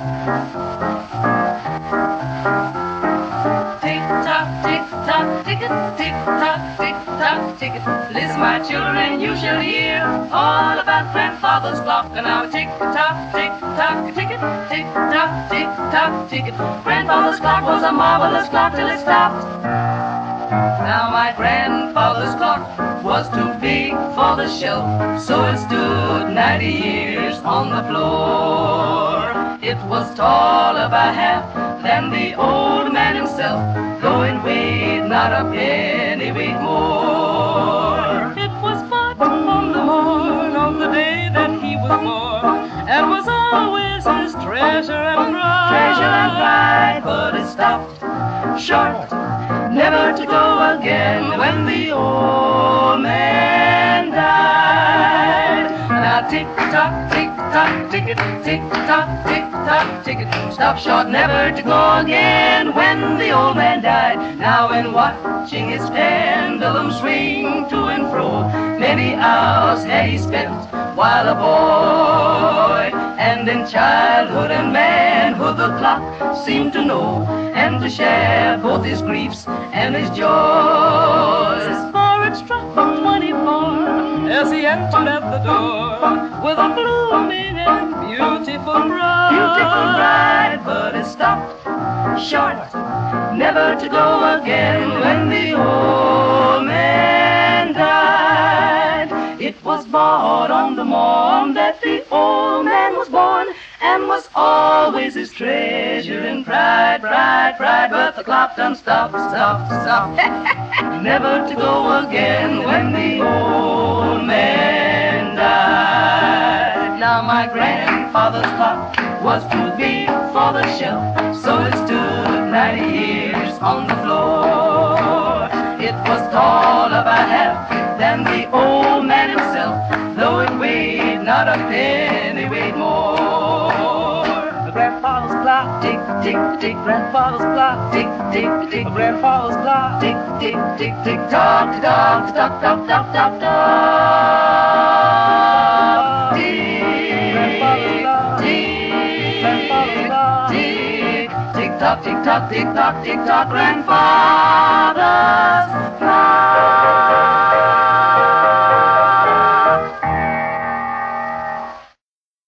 Tick-tock, tick-tock, ticket, tick-tock, tick-tock, ticket. Listen, my children, you shall hear all about grandfather's clock. And now tick-tock, tick-tock, ticket, tick-tock, tick-tock, ticket. Grandfather's clock was a marvelous clock till it stopped. Now my grandfather's clock was too big for the shelf, so it stood 90 years on the floor. It was taller by half than the old man himself, though it weighed not a pennyweight more. It was bought on the morn of the day that he was born, and was always his treasure and pride. Treasure and pride, but it stopped short, never to go again when the old man died. Now tick-tock, tick-tock, ticket, tick-tock, tick-tock, ticket. Stop short, never to go again when the old man died. Now in watching his pendulum swing to and fro, many hours had he spent while a boy. And in childhood and manhood the clock seemed to know, and to share both his griefs and his joys. For it struck him 24 as he entered at the door, with a blooming and beautiful bride. Beautiful bride, but it stopped short, never to go again when the old man died. It was bought on the morn that the old man was born, and was always his treasure and pride, pride, pride. But the clock done stopped, stopped, stopped, never to go again when the old man died. Now my grandfather's clock was too big for the shelf, so it stood 90 years on the floor. It was taller by half than the old man himself, though it weighed not a pennyweight more. Grandfather's clock, Tick, tick, tick, grandfather's clock, tick, tick, tick, grandfather's clock, tick, tick, tick, tick, tock, tock, tock, tock, tock, tock, tock. Tick, tick, tick, tick, tock, tick, tock, tick, tock, tick, tock, grandfather's clock.